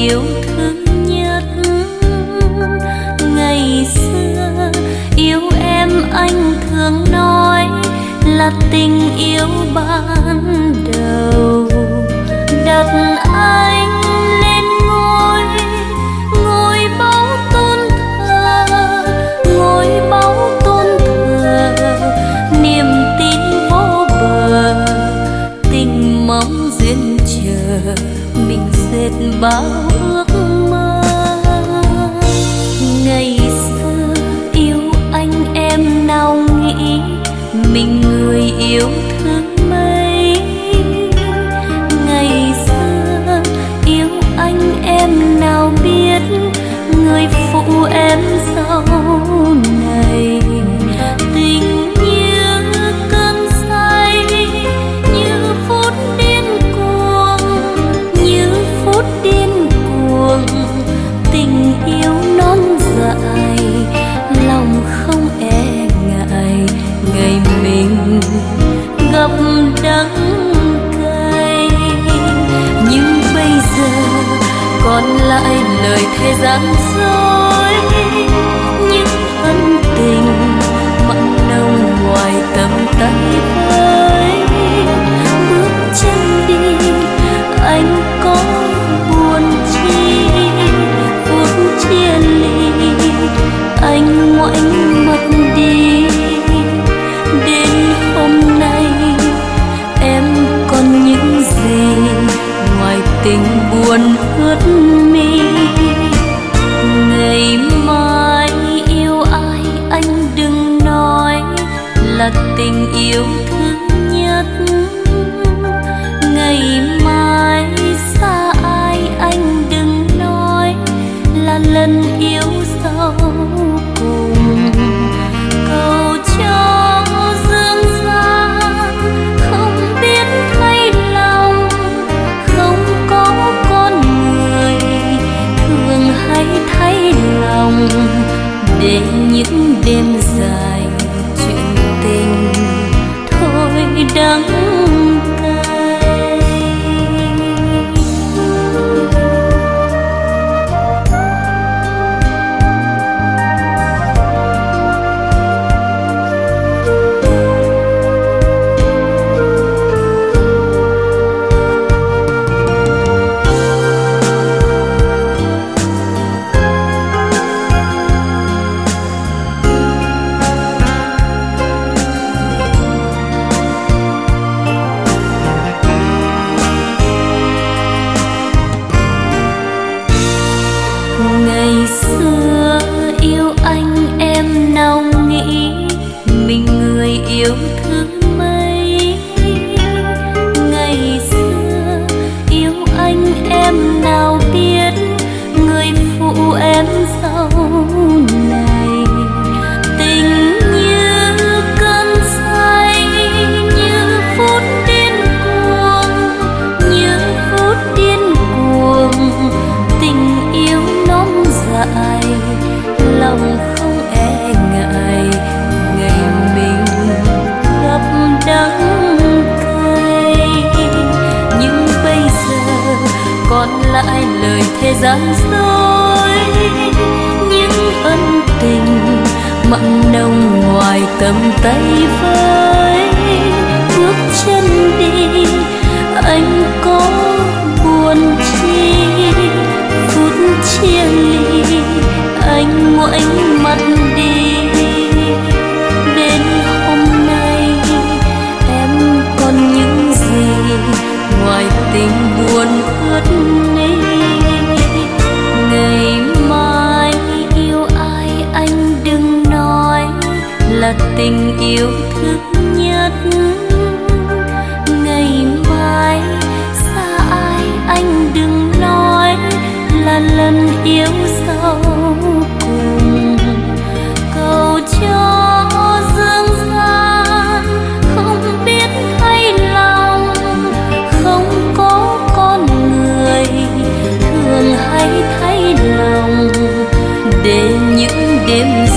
yêu thương nhất. Ngày xưa yêu em anh thường nói là tình yêu ban đầu, đặt anh lên ngôi báu tôn thờ, ngôi báu tôn thờ, niềm tin vô bờ, tình mong duyên chờ mình dệt bao ước mơ. Ngày xưa yêu anh em nào nghĩ mình người yêu thương mấy. Ngày xưa yêu anh em nào biết người phụ em sau này. Tình như cơn say, như phút điên cuồng, như phút điên cuồng. Tình yêu non dại, lòng không e ngại ngày mình gặp đắng cay. Nhưng bây giờ còn lại lời thề gian dối, những ân tình mặn nồng ngoài tầm tay với. Bước chân đi anh có buồn chi, phút chia ly anh ngoảnh mặt đi. Đến hôm nay em còn những gì ngoài tình buồn ướt mi. Ngày mai yêu ai anh đừng nói là tình yêu thương nhất. Ngày mai xa ai anh đừng nói là lần yêu sau cùng. Cầu cho dương gian không biết thay lòng, không có con người thường hay thay lòng, để những đêm dài chuyện tình thôi đắng cay. Ngày xưa yêu anh em nào nghĩ mình người yêu thương mấy. Ngày xưa yêu anh em nào biết người phụ em sau này. Tình như cơn say, như phút điên cuồng, như phút điên cuồng. Tình yêu non dại, lòng không e ngại ngày mình gặp đắng cay. Nhưng bây giờ còn lại lời thề gian dối, những ân tình mặn nồng ngoài tầm tay với. Bước chân đi anh có buồn chi, phút chia ly anh ngoảnh mặt đi. Đến hôm nay em còn những gì ngoài tình buồn ướt mi. Ngày mai yêu ai anh đừng nói là tình yêu thương nhất. Ngày mai xa ai anh đừng nói là lần yêu sau cùng. Cầu cho dương gian không biết thay lòng, không có con người thường hay thay lòng, để những đêm